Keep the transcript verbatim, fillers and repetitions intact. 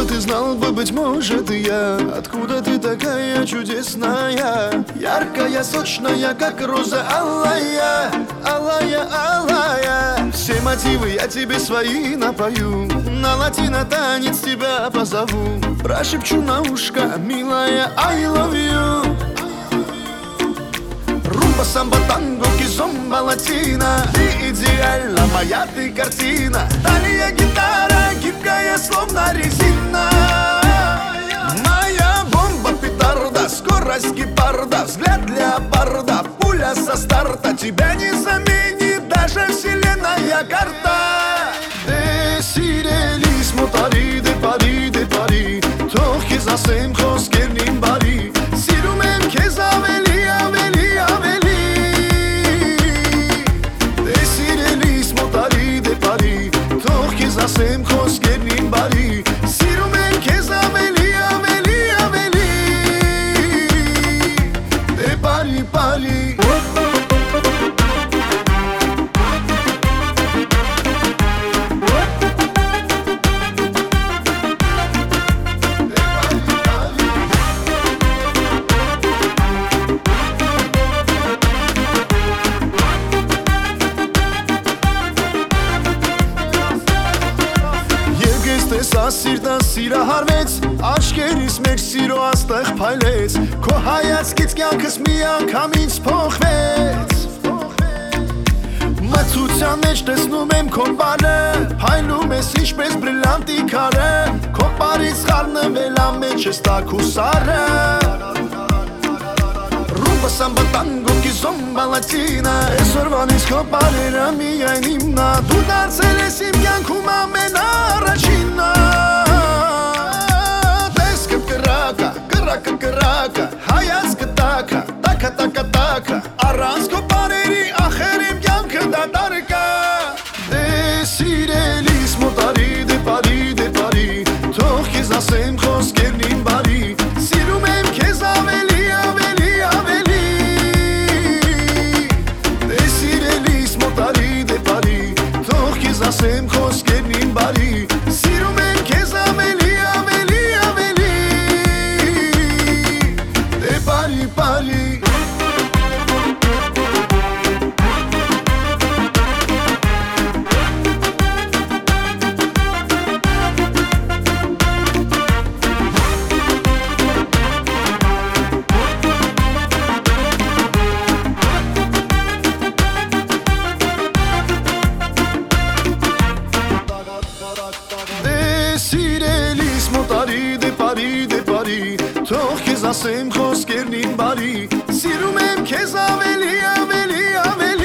ты знал бы, быть может, и я. Откуда ты такая чудесная, яркая, сочная, как роза алая, алая, алая. Все мотивы я тебе свои напою, на латино танец тебя позову, прошепчу на ушко, милая, I love you. Румба, самбо, танго, кизомба, латина, ты идеальна, моя ты картина. Талия, гитара, гибкая, словно резина. Моя бомба, петарда, скорость гепарда, взгляд леопарда, пуля со старта. Тебя не заменит даже вселенная карта. Սիրելիս մոտարի դե բարի դե բարի թող քեզ ասեմ խոսքերն բարի սիրում եմ քեզ ավելի ավելի ավելի դե սիրելիս մոտարի դե բարի թող քեզ ասեմ խոսքերն բարի սիրում եմ քեզ ավելի ավելի ավելի դե բարի բարի Տեսա սիրտը սիրահարվեց, աչքերիս մեր սիրո աստեղ փայլեց, քո հայացքից կյանքս մի անգամից փոխվեց։ Մթության մեջ տեսնում եմ քո բանը, փայլում ես ինչպես բրիլանտի քարը, քո բարից խառնվել ամեջ ես տաք ու սառը։ Ռումբա, սամբա, տանգո, կիզոմբա, լատինա, այսօրվանից քո բարերը միայն իմնա, դու դարձել ես իմ կյանքում ամենաառաջինը։ Տեսքը կրակա, կրակը կրակա, հայացքը տակա, տակա տակա տակա, առանց քո բարերի ախեր իմ կյանքը դատարկ է։ Դե սիրելիս մոտարի դե բարի դե բարի, թող քեզ ասեմ խոսքերն բարի, սիրում եմ քեզ ավելի ավելի ավելի դե սիրելիս մոտարի դե բարի, թող քեզ ասեմ խոսքերն բարի, սիրում եմ քեզ ավելի ավելի ավելի դե բարի բարի Սիրելիս մոտարի դե բարի դե բարի, թող քեզ ասեմ խոսքերն բարի, սիրում եմ քեզ ավելի ավելի ավելի